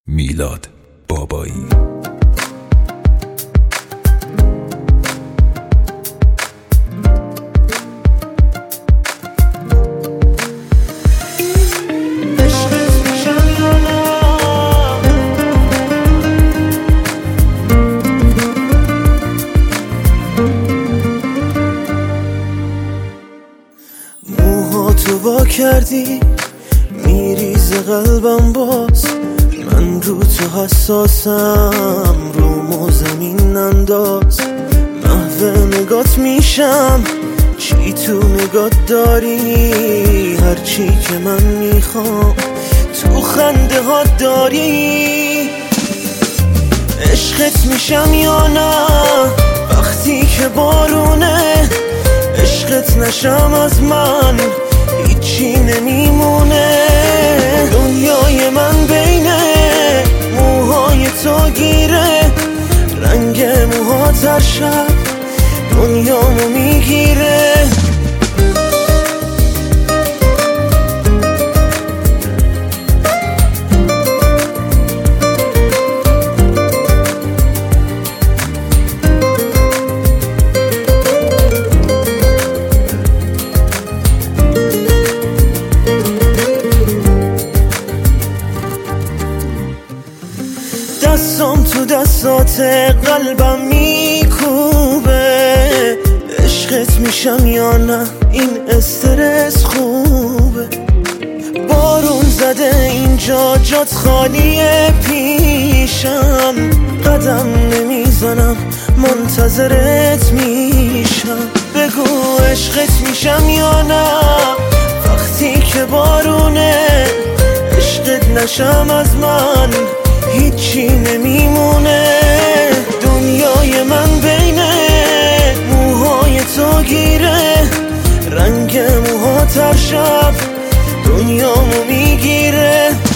میلاد بابایی. موهاتو وا کردی میریزه قلبم باز، من رو تو حساسم، رومو زمین انداز. محو نگات میشم، چی تو نگات داری؟ هرچی که من میخوام تو خنده ها داری. عشقت میشم یا نه وقتی که بارونه؟ عشقت نشم از من هیچی نمیمونه. دنیای من بین موهای تو گیره، رنگ موهات هر شب دنیامو میگیره. دستم تو دستات قلبم میکوبه. عشقت میشم یا نه این استرس خوبه؟ بارون زده اینجا جات خالیه پیشم، قدم نمیزنم منتظرت میشم. بگو عشقت میشم یا نه وقتی که بارونه؟ عشقت نشم از من هیچی نمیمونه. دنیای من بین موهای تو گیره، رنگ موهات هر شب دنیامو میگیره.